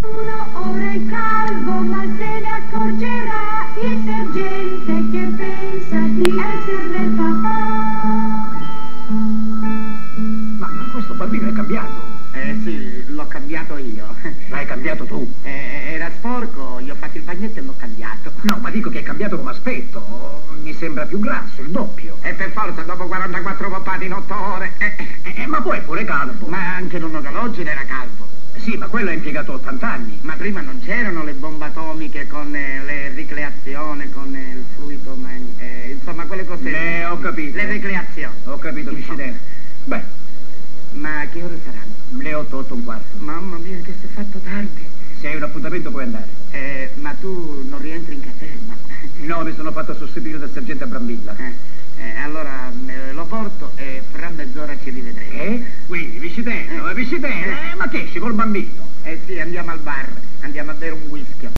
Ora è calvo, ma se ne accorgerà il sergente che pensa di essere papà. Ma questo bambino è cambiato. Sì, l'ho cambiato io. L'hai cambiato tu? Era sporco, gli ho fatto il bagnetto e l'ho cambiato. No, ma dico che è cambiato come aspetto. Mi sembra più grasso, il doppio. E per forza, dopo 44 poppati in 8 ore. Ma poi è pure calvo. Ma anche nonno Calogero era calvo. Sì, ma quello ha impiegato 80 anni. Ma prima non c'erano le bombe atomiche con le ricreazioni, con il fluido, insomma quelle cose. Ho capito. Le ricreazioni. Ho capito, Viscidente. Beh, ma che ore saranno? le 8:08:15. Mamma mia, che si è fatto tardi. Se hai un appuntamento puoi andare. Ma tu non rientri in caserma? No, mi sono fatto sostituire dal sergente Brambilla. Allora lo porto e fra mezz'ora ci rivedremo. Quindi, Viscidente, ma che esci col bambino? Sì, andiamo al bar, andiamo a bere un whisky.